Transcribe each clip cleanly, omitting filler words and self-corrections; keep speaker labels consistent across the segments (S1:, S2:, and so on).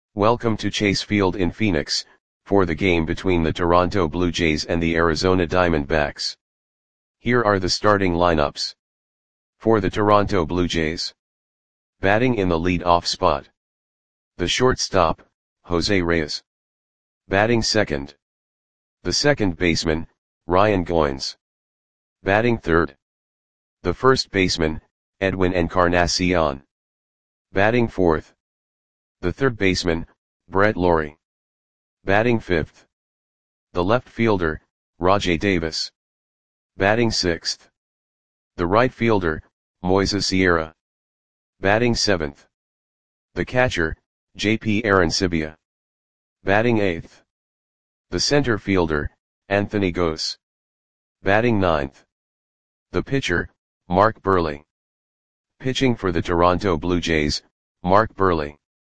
S1: Welcome to Chase Field in Phoenix, for the game between the Toronto Blue Jays and the Arizona Diamondbacks. Here are the starting lineups. For the Toronto Blue Jays. Batting in the lead-off spot. The shortstop, Jose Reyes. Batting second. The second baseman, Ryan Goins. Batting third. The first baseman, Edwin Encarnacion. Batting fourth. The third baseman, Brett Lawrie. Batting fifth. The left fielder, Rajai Davis. Batting sixth. The right fielder, Moises Sierra. Batting seventh. The catcher, J.P. Arencibia. Batting eighth. The center fielder, Anthony Gose. Batting ninth. The pitcher, Mark Buehrle. Pitching for the Toronto Blue Jays, Mark Buehrle.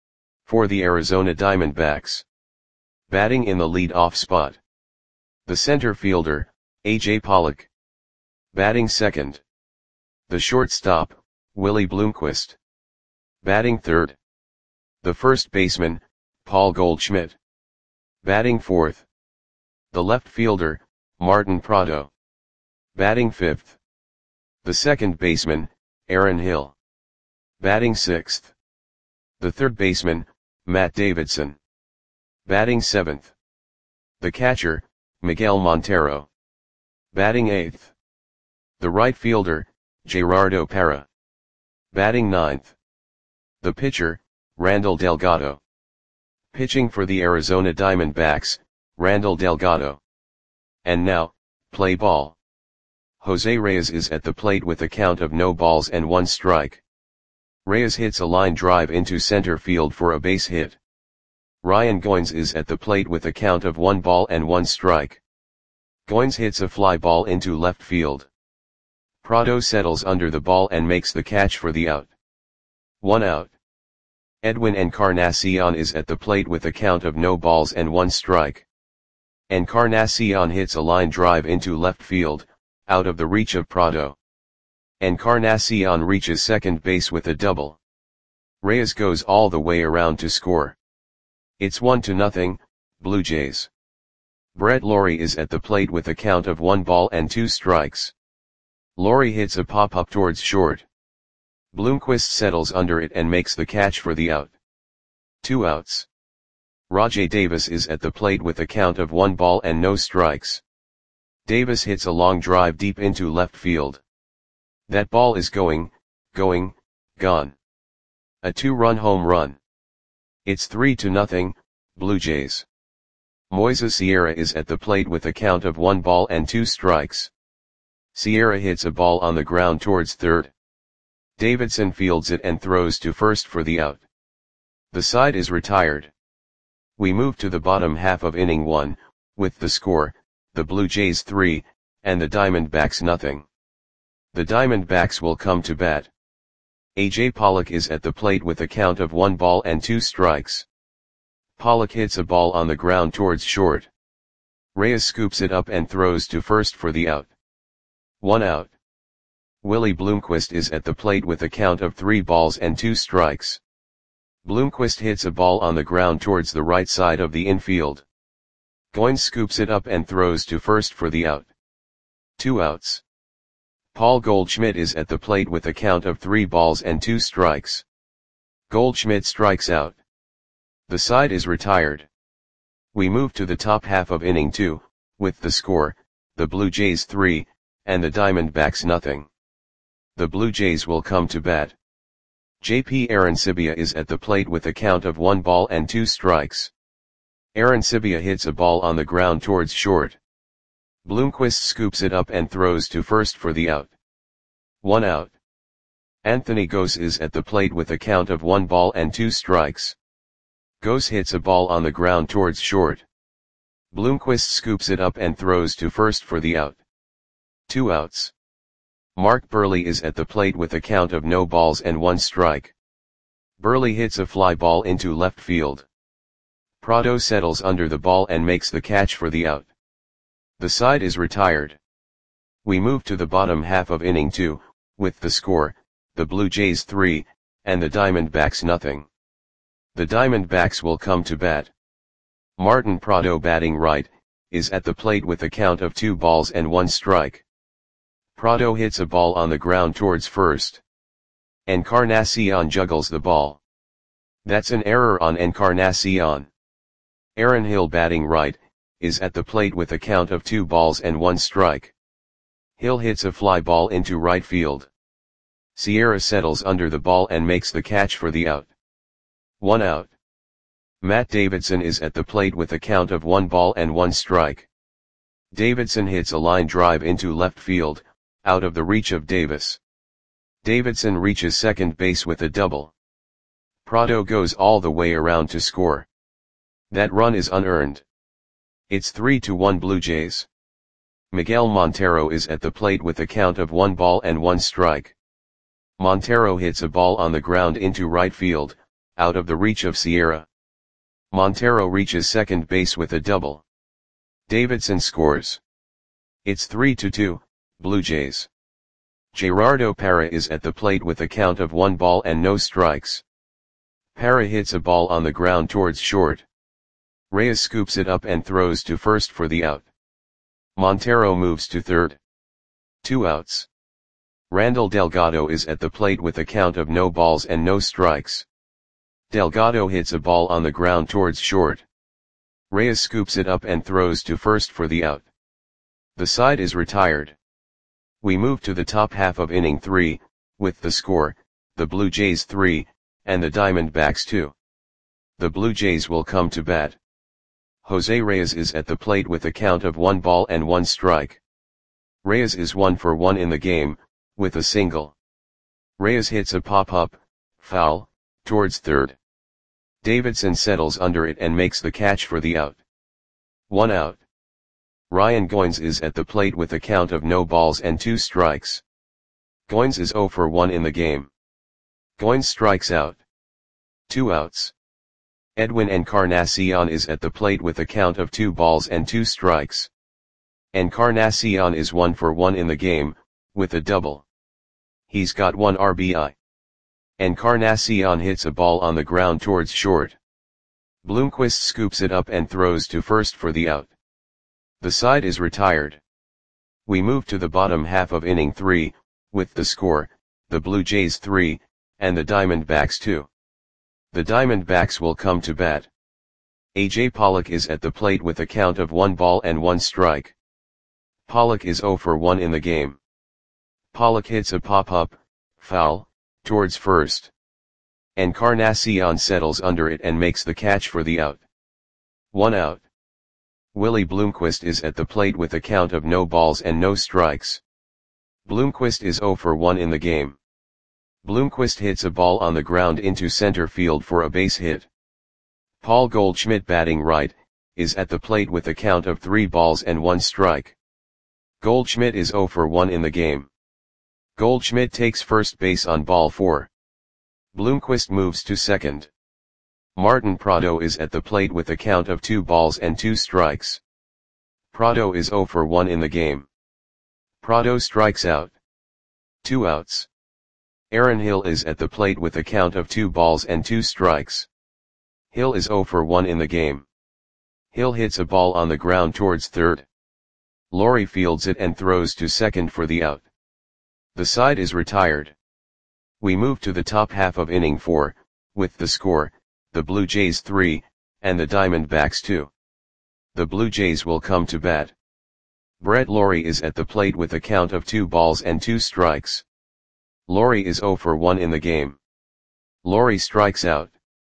S1: For the Arizona Diamondbacks. Batting in the lead-off spot. The center fielder, A.J. Pollock. Batting second. The shortstop, Willie Bloomquist. Batting third. The first baseman, Paul Goldschmidt. Batting fourth. The left fielder, Martin Prado. Batting fifth. The second baseman, Aaron Hill. Batting sixth. The third baseman, Matt Davidson. Batting seventh. The catcher, Miguel Montero. Batting eighth. The right fielder, Gerardo Parra. Batting ninth. The pitcher, Randall Delgado. Pitching for the Arizona Diamondbacks, Randall Delgado. And now, play ball. Jose Reyes is at the plate with a count of no balls and one strike. Reyes hits a line drive into center field for a base hit. Ryan Goins is at the plate with a count of 1 ball and 1 strike. Goins hits a fly ball into left field. Prado settles under the ball and makes the catch for the out. 1 out. Edwin Encarnacion is at the plate with a count of no balls and 1 strike. Encarnacion hits a line drive into left field, out of the reach of Prado. Encarnacion reaches second base with a double. Reyes goes all the way around to score. It's 1-0, Blue Jays. Brett Lawrie is at the plate with a count of 1 ball and 2 strikes. Lawrie hits a pop-up towards short. Bloomquist settles under it and makes the catch for the out. 2 outs. Rajai Davis is at the plate with a count of 1 ball and no strikes. Davis hits a long drive deep into left field. That ball is gone. A 2-run home run. It's 3-0, Blue Jays. Moises Sierra is at the plate with a count of 1 ball and 2 strikes. Sierra hits a ball on the ground towards third. Davidson fields it and throws to first for the out. The side is retired. We move to the bottom half of inning 1, with the score, the Blue Jays 3, and the Diamondbacks 0. The Diamondbacks will come to bat. A.J. Pollock is at the plate with a count of 1 ball and 2 strikes. Pollock hits a ball on the ground towards short. Reyes scoops it up and throws to first for the out. 1 out. Willie Bloomquist is at the plate with a count of 3 balls and 2 strikes. Bloomquist hits a ball on the ground towards the right side of the infield. Goins scoops it up and throws to first for the out. 2 outs. Paul Goldschmidt is at the plate with a count of 3 balls and 2 strikes. Goldschmidt strikes out. The side is retired. We move to the top half of inning 2, with the score, the Blue Jays 3, and the Diamondbacks 0. The Blue Jays will come to bat. J.P. Arencibia is at the plate with a count of 1 ball and 2 strikes. Arencibia hits a ball on the ground towards short. Bloomquist scoops it up and throws to first for the out. 1 out. Anthony Gose is at the plate with a count of 1 ball and 2 strikes. Gose hits a ball on the ground towards short. Bloomquist scoops it up and throws to first for the out. 2 outs. Mark Buehrle is at the plate with a count of no balls and 1 strike. Buehrle hits a fly ball into left field. Prado settles under the ball and makes the catch for the out. The side is retired. We move to the bottom half of inning 2, with the score, the Blue Jays 3, and the Diamondbacks 0. The Diamondbacks will come to bat. Martin Prado batting right, is at the plate with a count of 2 balls and 1 strike. Prado hits a ball on the ground towards first. Encarnacion juggles the ball. That's an error on Encarnacion. Aaron Hill batting right, is at the plate with a count of 2 balls and 1 strike. Hill hits a fly ball into right field. Sierra settles under the ball and makes the catch for the out. 1 out. Matt Davidson is at the plate with a count of 1 ball and 1 strike. Davidson hits a line drive into left field, out of the reach of Davis. Davidson reaches second base with a double. Prado goes all the way around to score. That run is unearned. It's 3-1 Blue Jays. Miguel Montero is at the plate with a count of 1 ball and 1 strike. Montero hits a ball on the ground into right field, out of the reach of Sierra. Montero reaches second base with a double. Davidson scores. It's 3-2, Blue Jays. Gerardo Parra is at the plate with a count of 1 ball and no strikes. Parra hits a ball on the ground towards short. Reyes scoops it up and throws to first for the out. Montero moves to third. 2 outs. Randall Delgado is at the plate with a count of no balls and no strikes. Delgado hits a ball on the ground towards short. Reyes scoops it up and throws to first for the out. The side is retired. We move to the top half of inning 3, with the score, the Blue Jays 3, and the Diamondbacks 2. The Blue Jays will come to bat. Jose Reyes is at the plate with a count of 1 ball and 1 strike. Reyes is 1 for 1 in the game, with a single. Reyes hits a pop-up, foul, towards third. Davidson settles under it and makes the catch for the out. 1 out. Ryan Goins is at the plate with a count of no balls and 2 strikes. Goins is 0 for 1 in the game. Goins strikes out. 2 outs. Edwin Encarnacion is at the plate with a count of 2 balls and 2 strikes. Encarnacion is 1 for 1 in the game, with a double. He's got 1 RBI. Encarnacion hits a ball on the ground towards short. Bloomquist scoops it up and throws to first for the out. The side is retired. We move to the bottom half of inning 3, with the score, the Blue Jays 3, and the Diamondbacks 2. The Diamondbacks will come to bat. A.J. Pollock is at the plate with a count of 1 ball and 1 strike. Pollock is 0 for 1 in the game. Pollock hits a pop-up, foul, towards first. Encarnacion settles under it and makes the catch for the out. 1 out. Willie Bloomquist is at the plate with a count of no balls and no strikes. Bloomquist is 0 for 1 in the game. Bloomquist hits a ball on the ground into center field for a base hit. Paul Goldschmidt batting right, is at the plate with a count of 3 balls and 1 strike. Goldschmidt is 0 for 1 in the game. Goldschmidt takes first base on ball 4. Bloomquist moves to second. Martin Prado is at the plate with a count of 2 balls and 2 strikes. Prado is 0 for 1 in the game. Prado strikes out. 2 outs. Aaron Hill is at the plate with a count of 2 balls and 2 strikes. Hill is 0 for 1 in the game. Hill hits a ball on the ground towards third. Laurie fields it and throws to second for the out. The side is retired. We move to the top half of inning 4, with the score, the Blue Jays 3, and the Diamondbacks 2. The Blue Jays will come to bat. Brett Laurie is at the plate with a count of 2 balls and 2 strikes. Laurie is 0 for 1 in the game. Laurie strikes out.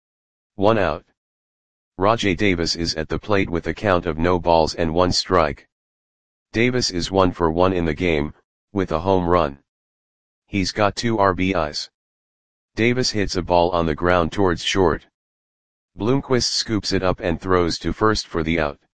S1: 1 out. Rajai Davis is at the plate with a count of no balls and 1 strike. Davis is 1 for 1 in the game, with a home run. He's got 2 RBIs. Davis hits a ball on the ground towards short. Bloomquist scoops it up and throws to first for the out.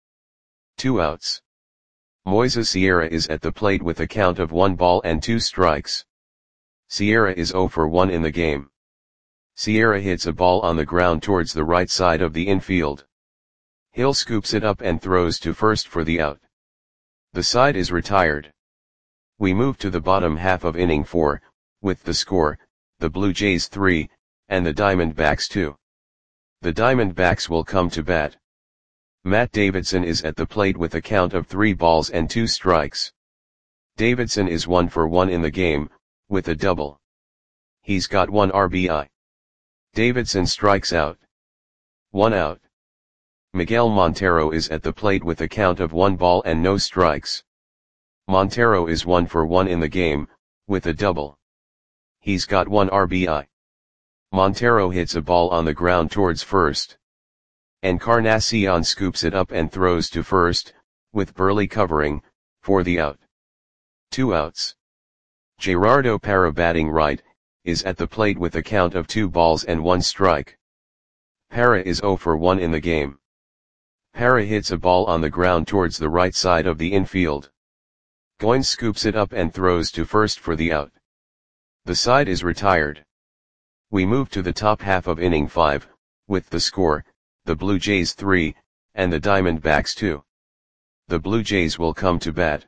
S1: 2 outs. Moises Sierra is at the plate with a count of 1 ball and 2 strikes. Sierra is 0 for 1 in the game. Sierra hits a ball on the ground towards the right side of the infield. Hill scoops it up and throws to first for the out. The side is retired. We move to the bottom half of inning 4, with the score, the Blue Jays 3, and the Diamondbacks 2. The Diamondbacks will come to bat. Matt Davidson is at the plate with a count of 3 balls and 2 strikes. Davidson is 1 for 1 in the game, with a double. He's got 1 RBI. Davidson strikes out. 1 out. Miguel Montero is at the plate with a count of 1 ball and no strikes. Montero is 1 for 1 in the game, with a double. He's got 1 RBI. Montero hits a ball on the ground towards first. Encarnacion scoops it up and throws to first, with Burley covering, for the out. 2 outs. Gerardo Parra, batting right, is at the plate with a count of 2 balls and 1 strike. Parra is 0 for 1 in the game. Parra hits a ball on the ground towards the right side of the infield. Goins scoops it up and throws to first for the out. The side is retired. We move to the top half of inning 5, with the score, the Blue Jays 3, and the Diamondbacks 2. The Blue Jays will come to bat.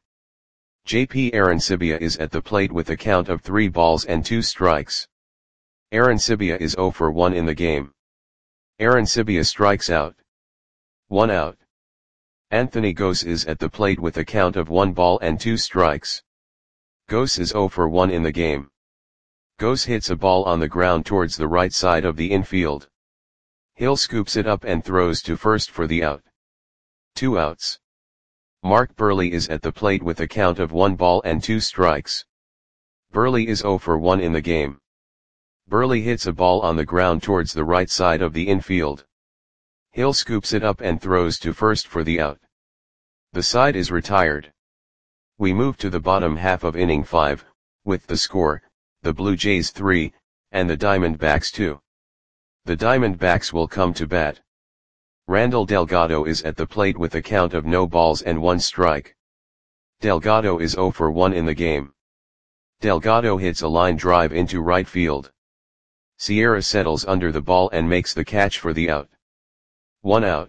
S1: JP Arencibia is at the plate with a count of 3 balls and 2 strikes. Arencibia is 0 for 1 in the game. Arencibia strikes out. 1 out. Anthony Gose is at the plate with a count of 1 ball and 2 strikes. Gose is 0 for 1 in the game. Gose hits a ball on the ground towards the right side of the infield. Hill scoops it up and throws to first for the out. 2 outs. Mark Burley is at the plate with a count of 1 ball and 2 strikes. Burley is 0 for 1 in the game. Burley hits a ball on the ground towards the right side of the infield. Hill scoops it up and throws to first for the out. The side is retired. We move to the bottom half of inning 5, with the score, the Blue Jays 3, and the Diamondbacks 2. The Diamondbacks will come to bat. Randall Delgado is at the plate with a count of no balls and 1 strike. Delgado is 0 for 1 in the game. Delgado hits a line drive into right field. Sierra settles under the ball and makes the catch for the out. 1 out.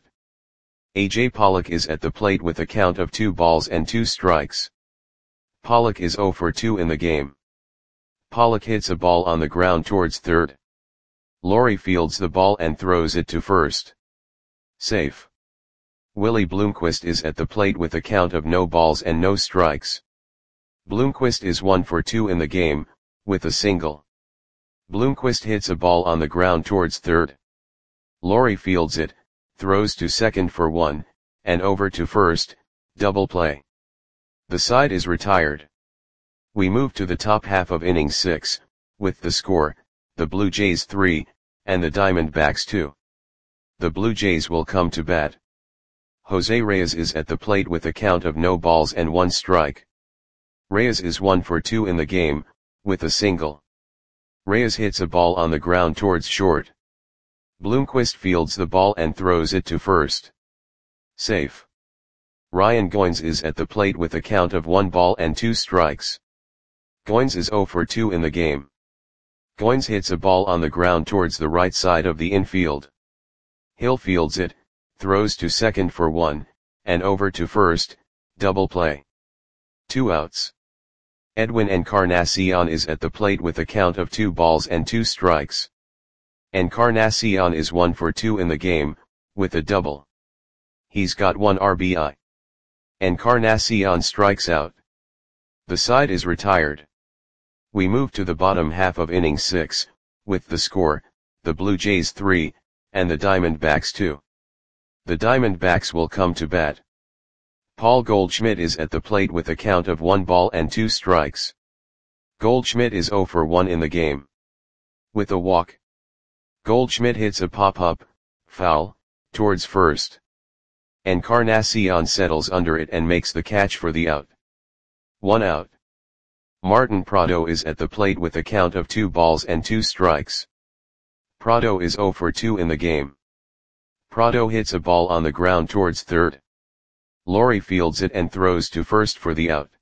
S1: AJ Pollock is at the plate with a count of 2 balls and 2 strikes. Pollock is 0 for 2 in the game. Pollock hits a ball on the ground towards third. Laurie fields the ball and throws it to first. Safe. Willie Bloomquist is at the plate with a count of no balls and no strikes. Bloomquist is 1 for 2 in the game, with a single. Bloomquist hits a ball on the ground towards third. Laurie fields it, throws to second for 1, and over to first, double play. The side is retired. We move to the top half of inning 6, with the score, the Blue Jays 3, and the Diamondbacks 2. The Blue Jays will come to bat. Jose Reyes is at the plate with a count of no balls and 1 strike. Reyes is 1 for 2 in the game, with a single. Reyes hits a ball on the ground towards short. Bloomquist fields the ball and throws it to first. Safe. Ryan Goins is at the plate with a count of 1 ball and 2 strikes. Goins is 0 for 2 in the game. Goins hits a ball on the ground towards the right side of the infield. Hill fields it, throws to second for 1, and over to first, double play. 2 outs. Edwin Encarnacion is at the plate with a count of 2 balls and 2 strikes. Encarnacion is 1 for 2 in the game, with a double. He's got 1 RBI. Encarnacion strikes out. The side is retired. We move to the bottom half of inning 6, with the score, the Blue Jays 3, and the Diamondbacks 2. The Diamondbacks will come to bat. Paul Goldschmidt is at the plate with a count of 1 ball and 2 strikes. Goldschmidt is 0 for 1 in the game. With a walk. Goldschmidt hits a pop-up, foul, towards first. Encarnacion settles under it and makes the catch for the out. 1 out. Martin Prado is at the plate with a count of 2 balls and 2 strikes. Prado is 0 for 2 in the game. Prado hits a ball on the ground towards third. Laurie fields it and throws to first for the out.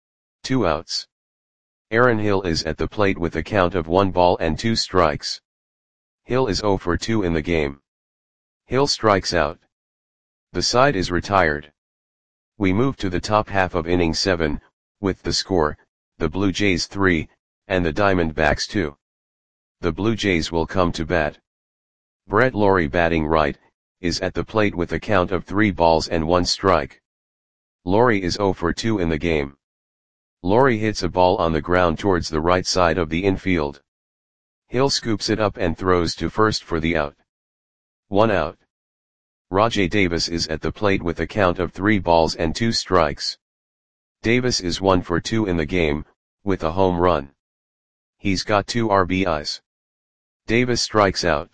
S1: 2 outs. Aaron Hill is at the plate with a count of 1 ball and 2 strikes. Hill is 0 for 2 in the game. Hill strikes out. The side is retired. We move to the top half of inning 7, with the score, the Blue Jays 3, and the Diamondbacks 2. The Blue Jays will come to bat. Brett Lawrie batting right, is at the plate with a count of 3 balls and 1 strike. Lawrie is 0 for 2 in the game. Lawrie hits a ball on the ground towards the right side of the infield. Hill scoops it up and throws to first for the out. 1 out. Rajai Davis is at the plate with a count of 3 balls and 2 strikes. Davis is 1 for 2 in the game, with a home run. He's got 2 RBIs. Davis strikes out.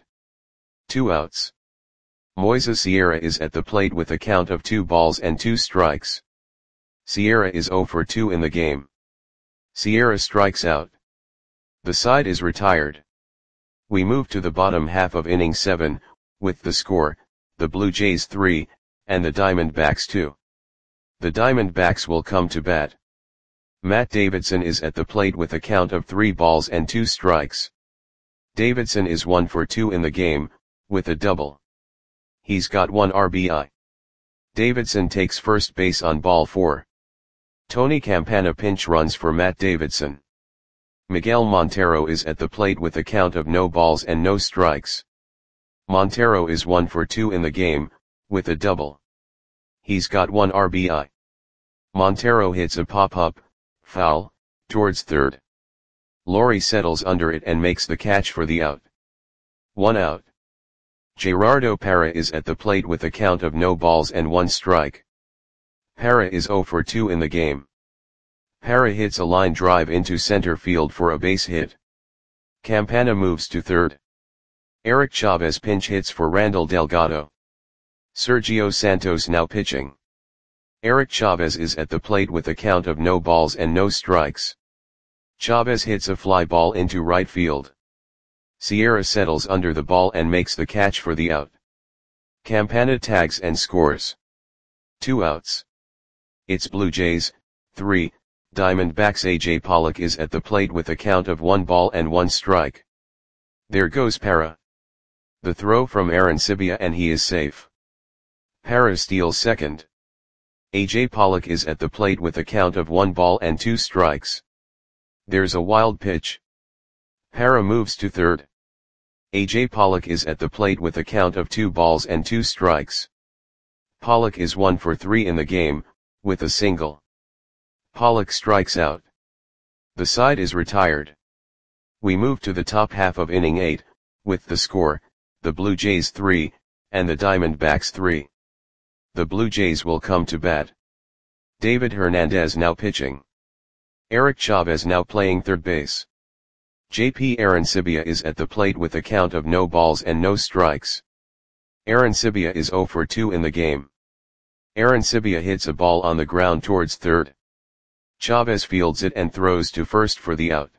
S1: 2 outs. Moises Sierra is at the plate with a count of 2 balls and 2 strikes. Sierra is 0 for 2 in the game. Sierra strikes out. The side is retired. We move to the bottom half of inning 7, with the score, the Blue Jays 3, and the Diamondbacks 2. The Diamondbacks will come to bat. Matt Davidson is at the plate with a count of 3 balls and 2 strikes. Davidson is 1 for 2 in the game, with a double. He's got 1 RBI. Davidson takes first base on ball 4. Tony Campana pinch runs for Matt Davidson. Miguel Montero is at the plate with a count of no balls and no strikes. Montero is 1 for 2 in the game, with a double. He's got 1 RBI. Montero hits a pop-up, foul, towards third. Lawrie settles under it and makes the catch for the out. 1 out. Gerardo Parra is at the plate with a count of no balls and 1 strike. Parra is 0 for 2 in the game. Parra hits a line drive into center field for a base hit. Campana moves to third. Eric Chavez pinch hits for Randall Delgado. Sergio Santos now pitching. Eric Chavez is at the plate with a count of no balls and no strikes. Chavez hits a fly ball into right field. Sierra settles under the ball and makes the catch for the out. Campana tags and scores. 2 outs. It's Blue Jays, 3, Diamondbacks. AJ Pollock is at the plate with a count of 1 ball and 1 strike. There goes Parra. The throw from Arancibia and he is safe. Parra steals second. AJ Pollock is at the plate with a count of 1 ball and 2 strikes. There's a wild pitch. Parra moves to third. AJ Pollock is at the plate with a count of 2 balls and 2 strikes. Pollock is 1 for 3 in the game, with a single. Pollock strikes out. The side is retired. We move to the top half of inning 8, with the score, the Blue Jays 3, and the Diamondbacks 3. The Blue Jays will come to bat. David Hernandez now pitching. Eric Chavez now playing third base. JP Arancibia is at the plate with a count of no balls and no strikes. Arancibia is 0 for 2 in the game. Arancibia hits a ball on the ground towards third. Chavez fields it and throws to first for the out.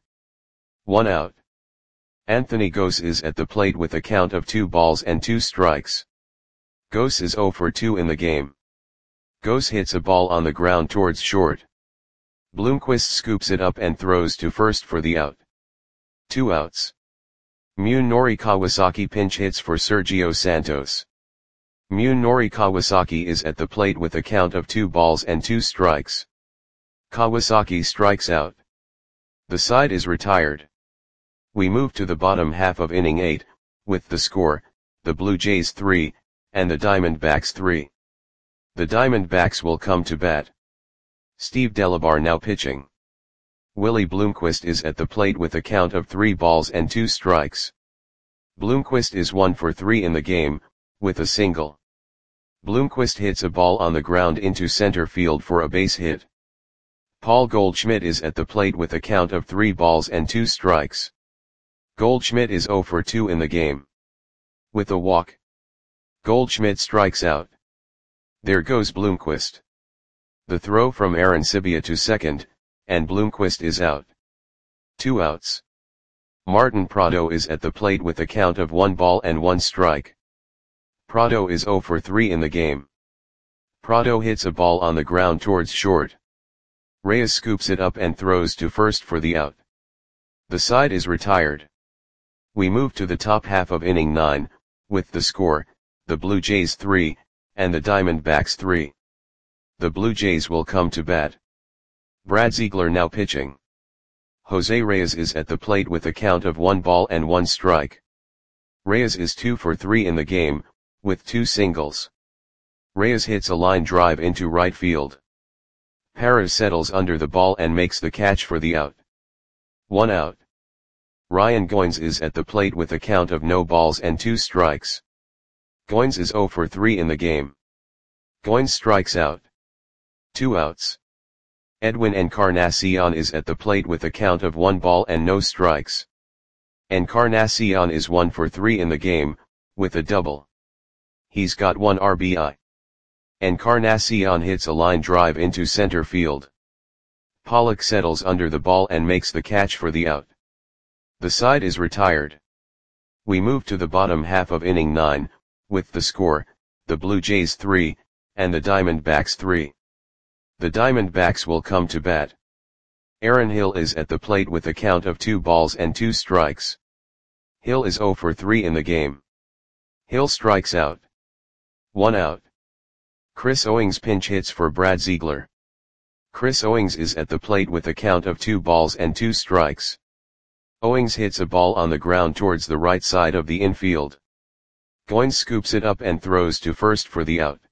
S1: 1 out. Anthony Gose is at the plate with a count of 2 balls and 2 strikes. Gose is 0 for 2 in the game. Gose hits a ball on the ground towards short. Bloomquist scoops it up and throws to first for the out. 2 outs. Munenori Kawasaki pinch hits for Sergio Santos. Munenori Kawasaki is at the plate with a count of 2 balls and 2 strikes. Kawasaki strikes out. The side is retired. We move to the bottom half of inning 8, with the score, the Blue Jays 3, and the Diamondbacks 3. The Diamondbacks will come to bat. Steve Delabar now pitching. Willie Bloomquist is at the plate with a count of 3 balls and 2 strikes. Bloomquist is 1 for 3 in the game, with a single. Bloomquist hits a ball on the ground into center field for a base hit. Paul Goldschmidt is at the plate with a count of 3 balls and 2 strikes. Goldschmidt is 0 for 2 in the game. With a walk. Goldschmidt strikes out. There goes Bloomquist. The throw from Arancibia to second, and Bloomquist is out. 2 outs. Martin Prado is at the plate with a count of 1 ball and 1 strike. Prado is 0 for 3 in the game. Prado hits a ball on the ground towards short. Reyes scoops it up and throws to first for the out. The side is retired. We move to the top half of inning 9, with the score, the Blue Jays 3, and the Diamondbacks 3. The Blue Jays will come to bat. Brad Ziegler now pitching. Jose Reyes is at the plate with a count of 1 ball and 1 strike. Reyes is 2 for 3 in the game, with 2 singles. Reyes hits a line drive into right field. Perez settles under the ball and makes the catch for the out. 1 out. Ryan Goins is at the plate with a count of no balls and 2 strikes. Goins is 0 for 3 in the game. Goins strikes out. 2 outs. Edwin Encarnacion is at the plate with a count of 1 ball and no strikes. Encarnacion is 1 for 3 in the game, with a double. He's got 1 RBI. Encarnacion hits a line drive into center field. Pollock settles under the ball and makes the catch for the out. The side is retired. We move to the bottom half of inning 9, with the score, the Blue Jays 3, and the Diamondbacks 3. The Diamondbacks will come to bat. Aaron Hill is at the plate with a count of 2 balls and 2 strikes. Hill is 0 for 3 in the game. Hill strikes out. 1 out. Chris Owings pinch hits for Brad Ziegler. Chris Owings is at the plate with a count of 2 balls and 2 strikes. Owings hits a ball on the ground towards the right side of the infield. Goins scoops it up and throws to first for the out.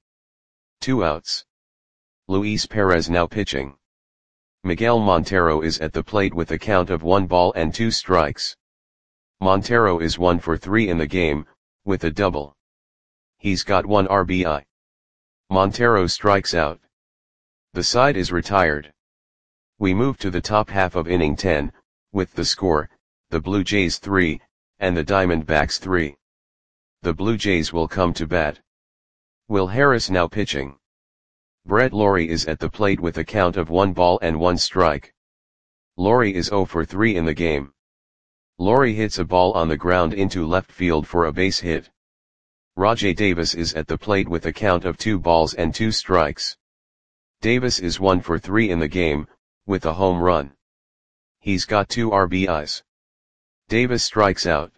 S1: 2 outs. Luis Perez now pitching. Miguel Montero is at the plate with a count of 1 ball and 2 strikes. Montero is 1 for 3 in the game, with a double. He's got 1 RBI. Montero strikes out. The side is retired. We move to the top half of inning 10, with the score, the Blue Jays 3, and the Diamondbacks 3. The Blue Jays will come to bat. Will Harris now pitching. Brett Lawrie is at the plate with a count of 1 ball and 1 strike. Lawrie is 0 for 3 in the game. Lawrie hits a ball on the ground into left field for a base hit. Rajai Davis is at the plate with a count of 2 balls and 2 strikes. Davis is 1 for 3 in the game, with a home run. He's got 2 RBIs. Davis strikes out.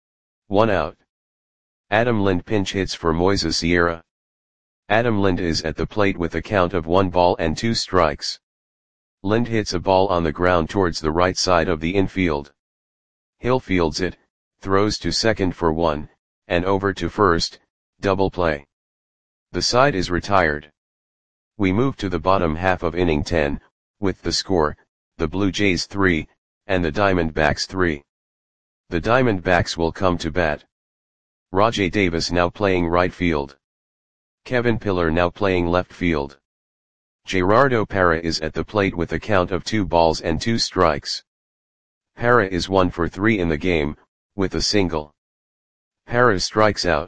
S1: 1 out. Adam Lind pinch hits for Moises Sierra. Adam Lind is at the plate with a count of 1 ball and 2 strikes. Lind hits a ball on the ground towards the right side of the infield. Hill fields it, throws to second for 1, and over to first, double play. The side is retired. We move to the bottom half of inning 10, with the score, the Blue Jays 3, and the Diamondbacks 3. The Diamondbacks will come to bat. Rajai Davis now playing right field. Kevin Pillar now playing left field. Gerardo Parra is at the plate with a count of 2 balls and 2 strikes. Parra is 1 for 3 in the game, with a single. Parra strikes out.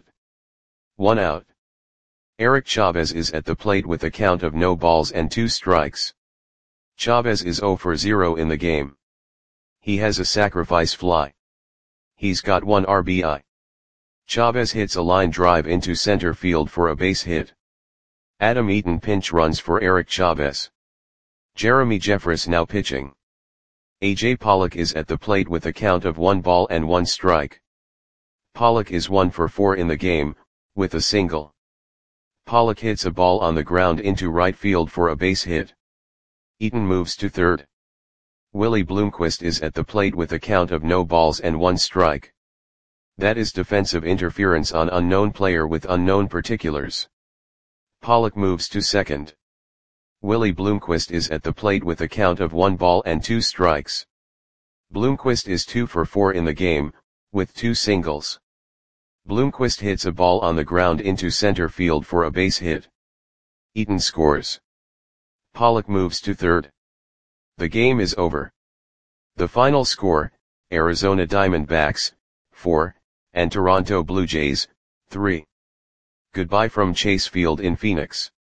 S1: 1 out. Eric Chavez is at the plate with a count of no balls and 2 strikes. Chavez is 0 for 0 in the game. He has a sacrifice fly. He's got 1 RBI. Chavez hits a line drive into center field for a base hit. Adam Eaton pinch runs for Eric Chavez. Jeremy Jeffress now pitching. A.J. Pollock is at the plate with a count of 1 ball and 1 strike. Pollock is 1 for 4 in the game, with a single. Pollock hits a ball on the ground into right field for a base hit. Eaton moves to third. Willie Bloomquist is at the plate with a count of no balls and 1 strike. That is defensive interference on unknown player with unknown particulars. Pollock moves to second. Willie Bloomquist is at the plate with a count of 1 ball and 2 strikes. Bloomquist is 2 for 4 in the game, with 2 singles. Bloomquist hits a ball on the ground into center field for a base hit. Eaton scores. Pollock moves to third. The game is over. The final score, Arizona Diamondbacks, 4, and Toronto Blue Jays, 3. Goodbye from Chase Field in Phoenix.